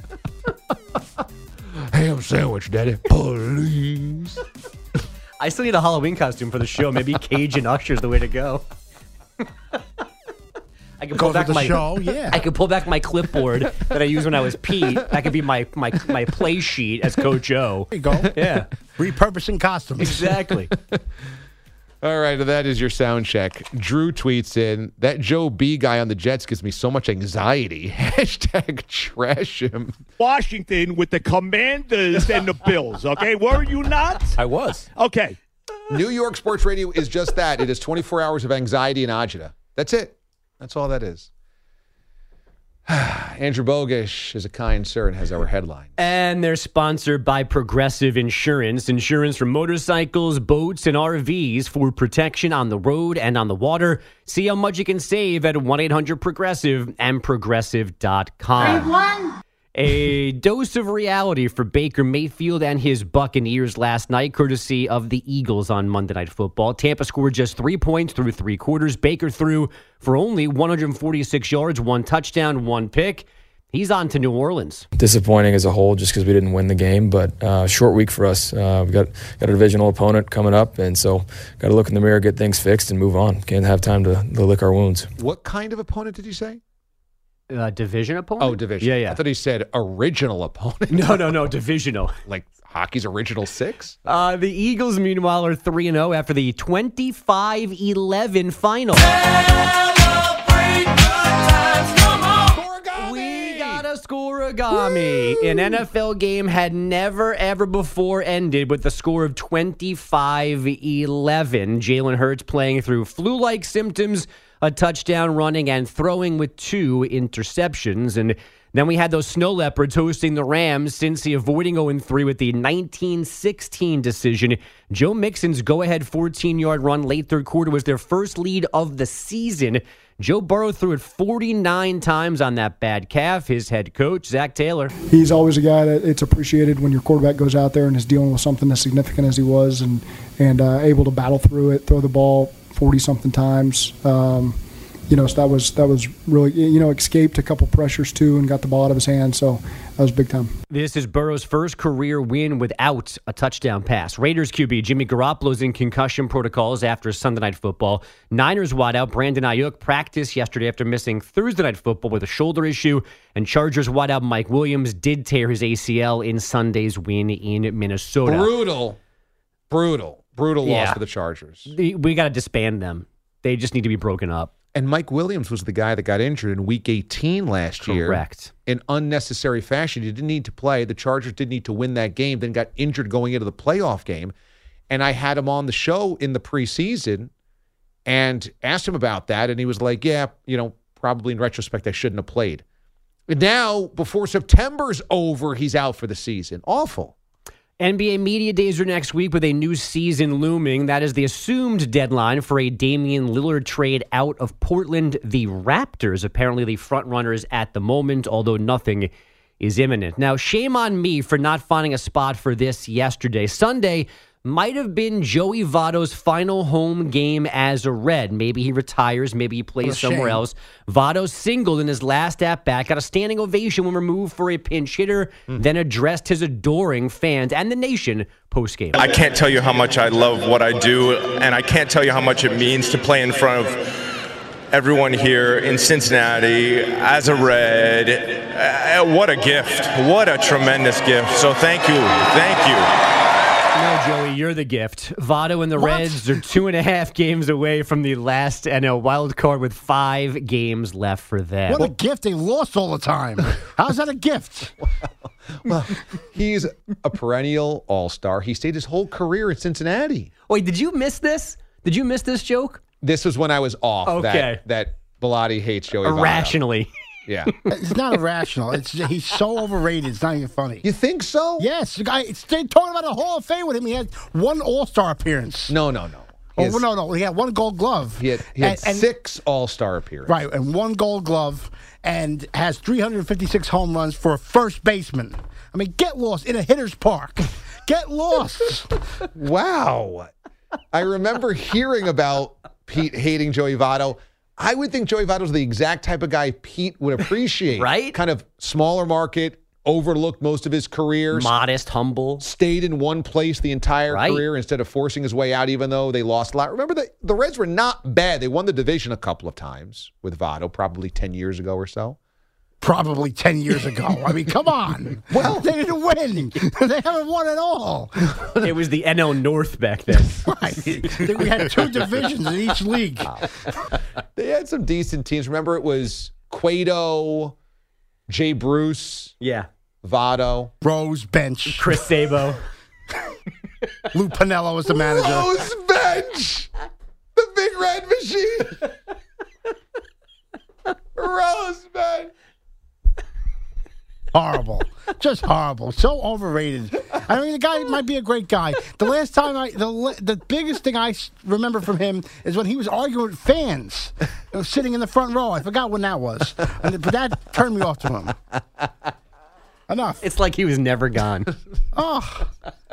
[SPEAKER 6] Ham sandwich, Daddy. Police.
[SPEAKER 20] I still need a Halloween costume for the show. Maybe Cajun Usher's the way to go. I can pull
[SPEAKER 11] Goes
[SPEAKER 20] back
[SPEAKER 11] with the
[SPEAKER 20] my
[SPEAKER 11] show, yeah.
[SPEAKER 20] I could pull back my clipboard that I used when I was Pete. That could be my my my play sheet as Coach O.
[SPEAKER 11] There you go.
[SPEAKER 20] Yeah,
[SPEAKER 11] repurposing costumes.
[SPEAKER 20] Exactly.
[SPEAKER 6] All right, that is your sound check. Drew tweets in, that Joe B guy on the Jets gives me so much anxiety. Hashtag trash him.
[SPEAKER 9] Washington with the Commanders and the Bills, okay? Were you not?
[SPEAKER 6] I was.
[SPEAKER 9] Okay.
[SPEAKER 6] New York Sports Radio is just that. It is twenty-four hours of anxiety and agita. That's it. That's all that is. Andrew Bogish is a kind sir and has our headline.
[SPEAKER 20] And they're sponsored by Progressive Insurance. Insurance for motorcycles, boats, and R Vs for protection on the road and on the water. See how much you can save at one eight hundred progressive and progressive dot com. A dose of reality for Baker Mayfield and his Buccaneers last night, courtesy of the Eagles on Monday Night Football. Tampa scored just three points through three quarters. Baker threw for only one hundred forty-six yards, one touchdown, one pick. He's on to New Orleans.
[SPEAKER 7] Disappointing as a whole just because we didn't win the game, but uh, short week for us. Uh, we got got a divisional opponent coming up, and so got to look in the mirror, get things fixed, and move on. Can't have time to, to lick our wounds.
[SPEAKER 6] What kind of opponent did you say?
[SPEAKER 20] Uh, division opponent?
[SPEAKER 6] Oh, division.
[SPEAKER 20] Yeah, yeah.
[SPEAKER 6] I thought he said original opponent.
[SPEAKER 20] No, no, no, divisional.
[SPEAKER 6] Like hockey's original six?
[SPEAKER 20] Uh, the Eagles, meanwhile, are three and oh after the twenty-five eleven final. We got a scoregami. An N F L game had never, ever before ended with the score of twenty-five eleven. Jalen Hurts playing through flu-like symptoms a touchdown running and throwing with two interceptions. And then we had those Snow Leopards hosting the Rams, Cincy avoiding oh and three with the nineteen sixteen decision. Joe Mixon's go-ahead fourteen-yard run late third quarter was their first lead of the season. Joe Burrow threw it forty-nine times on that bad calf. His head coach, Zach Taylor.
[SPEAKER 8] He's always a guy that it's appreciated when your quarterback goes out there and is dealing with something as significant as he was and, and uh, able to battle through it, throw the ball forty-something times. Um, You know, so that was that was really, you know, escaped a couple pressures too and got the ball out of his hand. So that was big time.
[SPEAKER 20] This is Burrow's first career win without a touchdown pass. Raiders Q B Jimmy Garoppolo's in concussion protocols after Sunday Night Football. Niners wideout Brandon Ayuk practiced yesterday after missing Thursday Night Football with a shoulder issue. And Chargers wideout Mike Williams did tear his A C L in Sunday's win in Minnesota.
[SPEAKER 6] Brutal, brutal, brutal
[SPEAKER 20] Yeah.
[SPEAKER 6] loss for the Chargers.
[SPEAKER 20] The- we got to disband them. They just need to be broken up.
[SPEAKER 6] And Mike Williams was the guy that got injured in Week eighteen last year.
[SPEAKER 20] Correct.
[SPEAKER 6] In unnecessary fashion. He didn't need to play. The Chargers didn't need to win that game, then got injured going into the playoff game. And I had him on the show in the preseason and asked him about that. And he was like, yeah, you know, probably in retrospect, I shouldn't have played. And now, before September's over, he's out for the season. Awful.
[SPEAKER 20] N B A Media Days are next week with a new season looming. That is the assumed deadline for a Damian Lillard trade out of Portland. The Raptors, apparently the front runners at the moment, although nothing is imminent. Now, shame on me for not finding a spot for this yesterday. Sunday might have been Joey Votto's final home game as a Red. Maybe he retires. Maybe he plays somewhere
[SPEAKER 11] shame.
[SPEAKER 20] else. Votto singled in his last at-bat, got a standing ovation when removed for a pinch hitter, then addressed his adoring fans and the nation post-game.
[SPEAKER 10] I can't tell you how much I love what I do, and I can't tell you how much it means to play in front of everyone here in Cincinnati as a Red. Uh, what a gift. What a tremendous gift. So thank you. Thank you.
[SPEAKER 20] No, Joey, you're the gift. Votto and the
[SPEAKER 11] What?
[SPEAKER 20] Reds are two and a half games away from the last N L wild card with five games left for them.
[SPEAKER 11] What a gift. They lost all the time. How's that a gift?
[SPEAKER 6] Well, he's a perennial all-star. He stayed his whole career in Cincinnati.
[SPEAKER 20] Wait, did you miss this? Did you miss this joke?
[SPEAKER 6] This was when I was off.
[SPEAKER 20] Okay.
[SPEAKER 6] That, that Bilotti hates Joey Votto.
[SPEAKER 20] Irrationally.
[SPEAKER 6] Yeah.
[SPEAKER 11] It's not irrational. It's he's so overrated. It's not even funny.
[SPEAKER 6] You think so?
[SPEAKER 11] Yes. The guy. It's, they're talking about a Hall of Fame with him. He had one All-Star appearance.
[SPEAKER 6] No, no, no.
[SPEAKER 11] Oh,
[SPEAKER 6] He has-
[SPEAKER 11] no, no. He had one Gold Glove.
[SPEAKER 6] He had, he had
[SPEAKER 11] And- and-
[SPEAKER 6] six all-star appearances.
[SPEAKER 11] Right, and one Gold Glove, and has three hundred fifty-six home runs for a first baseman. I mean, get lost in a hitter's park. Get lost.
[SPEAKER 6] Wow. I remember hearing about Pete hating Joey Votto. I would think Joey Votto's the exact type of guy Pete would appreciate.
[SPEAKER 20] Right?
[SPEAKER 6] Kind of smaller market, overlooked most of his career.
[SPEAKER 20] Modest, humble.
[SPEAKER 6] Stayed in one place the entire
[SPEAKER 20] Right.
[SPEAKER 6] career instead of forcing his way out, even though they lost a lot. Remember, the, the Reds were not bad. They won the division a couple of times with Votto, probably ten years ago or so.
[SPEAKER 11] Probably ten years ago. I mean, come on. Well, they didn't win. They haven't won at all.
[SPEAKER 20] It was the N L North back then.
[SPEAKER 11] Right. We had two divisions in each league.
[SPEAKER 6] They had some decent teams. Remember, it was Cueto, Jay Bruce,
[SPEAKER 20] Yeah.
[SPEAKER 6] Votto.
[SPEAKER 11] Rose bench.
[SPEAKER 20] Chris Sabo.
[SPEAKER 11] Lou Piniella was the manager.
[SPEAKER 6] Rose bench. The big red machine. Rose bench.
[SPEAKER 11] Horrible. Just horrible. So overrated. I mean, the guy might be a great guy. The last time I, the the biggest thing I s- remember from him is when he was arguing with fans uh, sitting in the front row. I forgot when that was. And, but that turned me off to him. Enough.
[SPEAKER 20] It's like he was never gone.
[SPEAKER 11] Oh.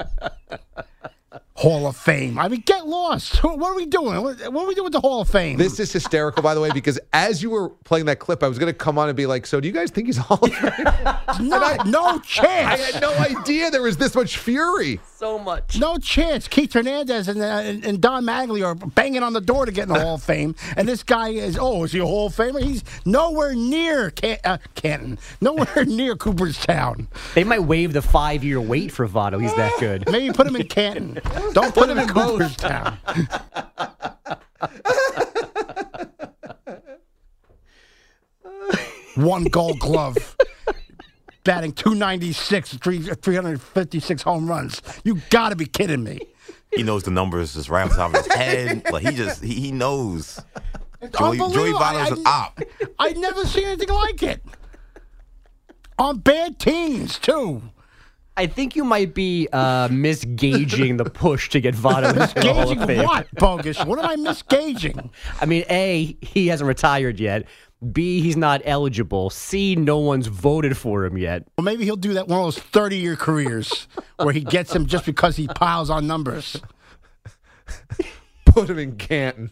[SPEAKER 11] Hall of Fame. I mean, get lost. Who- What are we doing? What, what are we doing with the Hall of Fame?
[SPEAKER 6] This is hysterical, by the way, because as you were playing that clip, I was going to come on and be like, so do you guys think he's Hall of Fame?
[SPEAKER 11] no, no chance.
[SPEAKER 6] I had no idea there was this much fury.
[SPEAKER 20] So much.
[SPEAKER 11] No chance. Keith Hernandez and, uh, and, and Don Magley are banging on the door to get in the Hall of Fame. And this guy is, oh, is he a Hall of Famer? He's nowhere near Can- uh, Canton. Nowhere near Cooperstown.
[SPEAKER 20] They might waive the five-year wait for Votto. He's that good.
[SPEAKER 11] Maybe put him in Canton. Don't put him in Cooperstown. One Gold Glove. Batting two ninety-six, three, three hundred fifty-six home runs. You got to be kidding me.
[SPEAKER 1] He knows the numbers just right on top of his head. Like he just he, he knows. Joey, Joey Votto's an op.
[SPEAKER 11] I'd never seen anything like it. On bad teams, too.
[SPEAKER 20] I think you might be uh, misgauging the push to get Votto into the Hall of Fame.
[SPEAKER 11] Misgauging what, Bogus? What am I misgauging?
[SPEAKER 20] I mean, A, he hasn't retired yet. B, he's not eligible. C, no one's voted for him yet.
[SPEAKER 11] Well, maybe he'll do that one of those thirty-year careers where he gets him just because he piles on numbers.
[SPEAKER 6] Put him in Canton.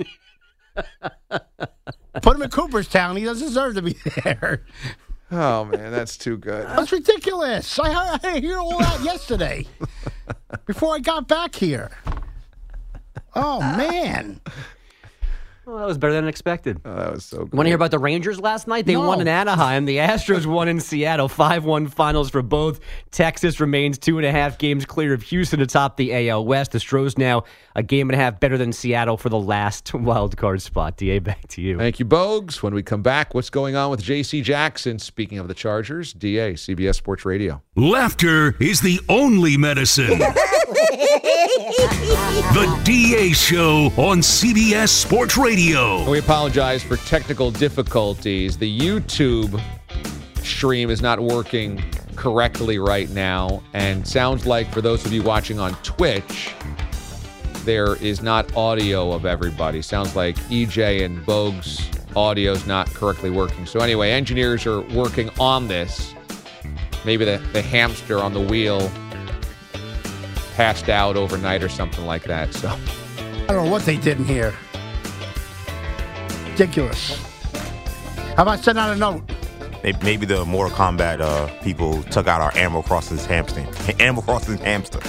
[SPEAKER 11] Put him in Cooperstown. He doesn't deserve to be there.
[SPEAKER 6] Oh, man, that's too good.
[SPEAKER 11] That's ridiculous. I heard, I heard all that yesterday before I got back here. Oh, man.
[SPEAKER 20] Well, that was better than expected.
[SPEAKER 6] Oh, that was so good.
[SPEAKER 20] Want to hear about the Rangers last night? They
[SPEAKER 11] No.
[SPEAKER 20] won in Anaheim. The Astros won in Seattle. five one finals for both. Texas remains two and a half games clear of Houston atop the A L West. The Astros now a game and a half better than Seattle for the last wild card spot. D A, back to you.
[SPEAKER 6] Thank you, Bogues. When we come back, what's going on with J C Jackson? Speaking of the Chargers, D A, C B S Sports Radio.
[SPEAKER 4] Laughter is the only medicine. The D A Show on C B S Sports Radio.
[SPEAKER 6] We apologize for technical difficulties. The YouTube stream is not working correctly right now, and sounds like for those of you watching on Twitch, there is not audio of everybody. Sounds like E J and Bogues' audio is not correctly working. So anyway, engineers are working on this. Maybe the, the hamster on the wheel passed out overnight or something like that. So
[SPEAKER 11] I don't know what they did in here. Ridiculous. How about send out a note?
[SPEAKER 1] Maybe the Mortal Kombat uh, people took out our Animal Crossing hamster. Animal Crossing hamster.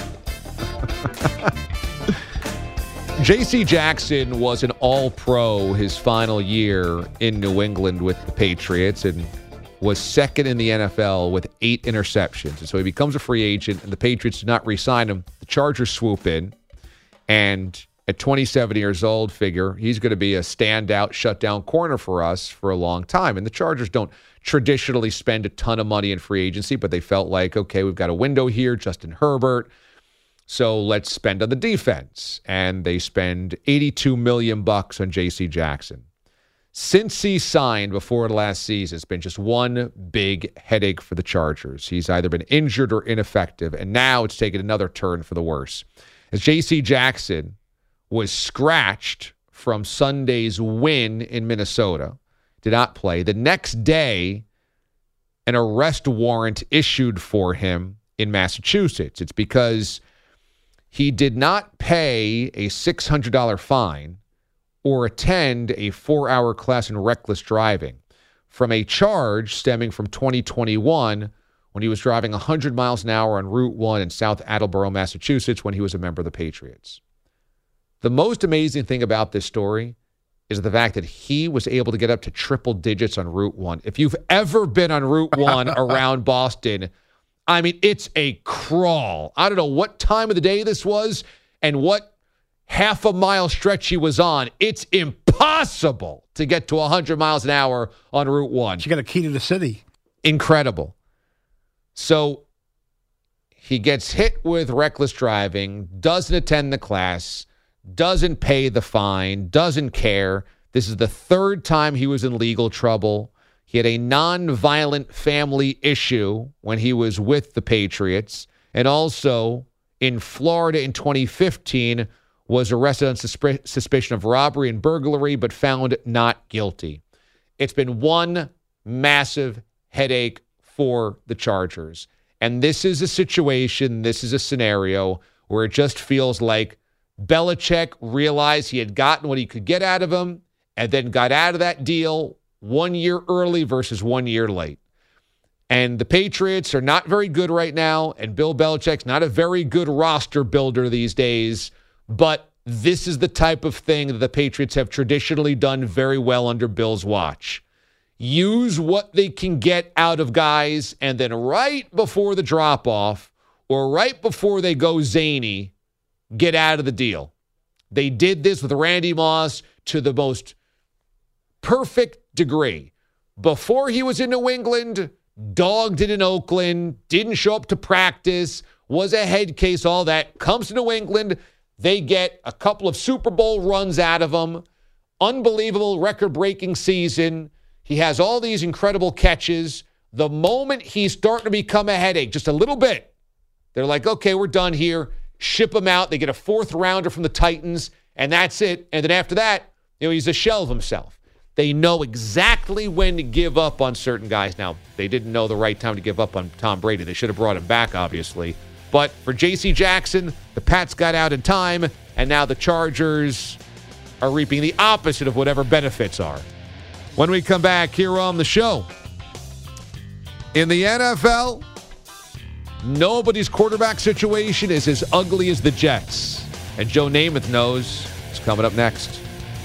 [SPEAKER 6] J C Jackson was an all-pro his final year in New England with the Patriots and was second in the N F L with eight interceptions. And so he becomes a free agent, and the Patriots did not re-sign him. The Chargers swoop in, and at twenty-seven years old, figure he's going to be a standout, shutdown corner for us for a long time. And the Chargers don't traditionally spend a ton of money in free agency, but they felt like, okay, we've got a window here, Justin Herbert, so let's spend on the defense. And they spend eighty-two million bucks on J C Jackson. Since he signed before last season, it's been just one big headache for the Chargers. He's either been injured or ineffective, and now it's taken another turn for the worse. As J C Jackson was scratched from Sunday's win in Minnesota, did not play. The next day, an arrest warrant issued for him in Massachusetts. It's because he did not pay a six hundred dollars fine or attend a four-hour class in reckless driving from a charge stemming from twenty twenty-one when he was driving one hundred miles an hour on Route one in South Attleboro, Massachusetts, when he was a member of the Patriots. The most amazing thing about this story is the fact that he was able to get up to triple digits on Route one. If you've ever been on Route one around Boston, I mean, it's a crawl. I don't know what time of the day this was and what half a mile stretch he was on. It's impossible to get to one hundred miles an hour on Route one.
[SPEAKER 11] She got a key to the city.
[SPEAKER 6] Incredible. So he gets hit with reckless driving, doesn't attend the class, doesn't pay the fine, doesn't care. This is the third time he was in legal trouble. He had a non-violent family issue when he was with the Patriots, and also in Florida in twenty fifteen was arrested on susp- suspicion of robbery and burglary, but found not guilty. It's been one massive headache for the Chargers. And this is a situation, this is a scenario where it just feels like Belichick realized he had gotten what he could get out of him and then got out of that deal one year early versus one year late. And the Patriots are not very good right now, and Bill Belichick's not a very good roster builder these days, but this is the type of thing that the Patriots have traditionally done very well under Bill's watch. Use what they can get out of guys, and then right before the drop-off or right before they go zany, get out of the deal. They did this with Randy Moss to the most perfect degree. Before he was in New England, dogged it in Oakland, didn't show up to practice, was a head case, all that. Comes to New England, they get a couple of Super Bowl runs out of him, unbelievable record-breaking season. He has all these incredible catches. The moment he's starting to become a headache, just a little bit, they're like, okay, we're done here. Ship him out. They get a fourth rounder from the Titans, and that's it. And then after that, you know, he's a shell of himself. They know exactly when to give up on certain guys. Now, they didn't know the right time to give up on Tom Brady. They should have brought him back, obviously. But for J C Jackson, the Pats got out in time, and now the Chargers are reaping the opposite of whatever benefits are. When we come back here on the show, in the N F L, nobody's quarterback situation is as ugly as the Jets. And Joe Namath knows. It's coming up next.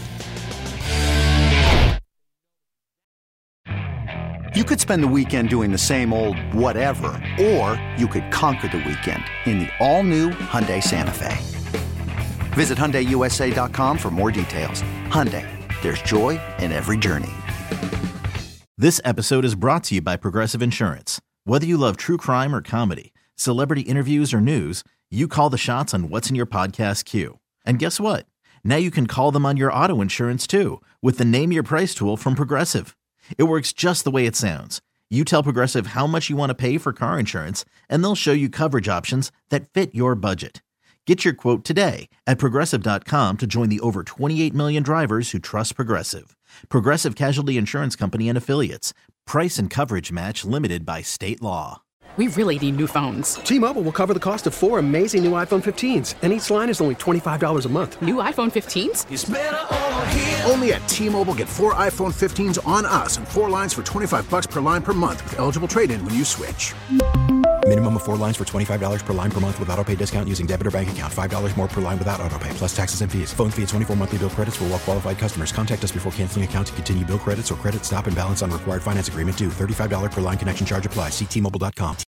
[SPEAKER 13] You could spend the weekend doing the same old whatever, or you could conquer the weekend in the all-new Hyundai Santa Fe. Visit Hyundai U S A dot com for more details. Hyundai, there's joy in every journey.
[SPEAKER 14] This episode is brought to you by Progressive Insurance. Whether you love true crime or comedy, celebrity interviews or news, you call the shots on what's in your podcast queue. And guess what? Now you can call them on your auto insurance too with the Name Your Price tool from Progressive. It works just the way it sounds. You tell Progressive how much you want to pay for car insurance, and they'll show you coverage options that fit your budget. Get your quote today at Progressive dot com to join the over twenty-eight million drivers who trust Progressive. Progressive Casualty Insurance Company and Affiliates. Price and coverage match limited by state law.
[SPEAKER 3] We really need new phones.
[SPEAKER 12] T-Mobile will cover the cost of four amazing new iPhone fifteens, and each line is only twenty-five dollars a month.
[SPEAKER 3] New iPhone fifteens?
[SPEAKER 12] It's better over
[SPEAKER 23] here. Only at T-Mobile, get four iPhone fifteens on us and four lines for twenty-five dollars per line per month with eligible trade-in when you switch.
[SPEAKER 24] Minimum of four lines for twenty-five dollars per line per month with autopay discount using debit or bank account. five dollars more per line without autopay, plus taxes and fees. Phone fee at twenty-four monthly bill credits for well-qualified customers. Contact us before canceling account to continue bill credits or credit stop and balance on required finance agreement due. thirty-five dollars per line connection charge applies. See T Mobile dot com.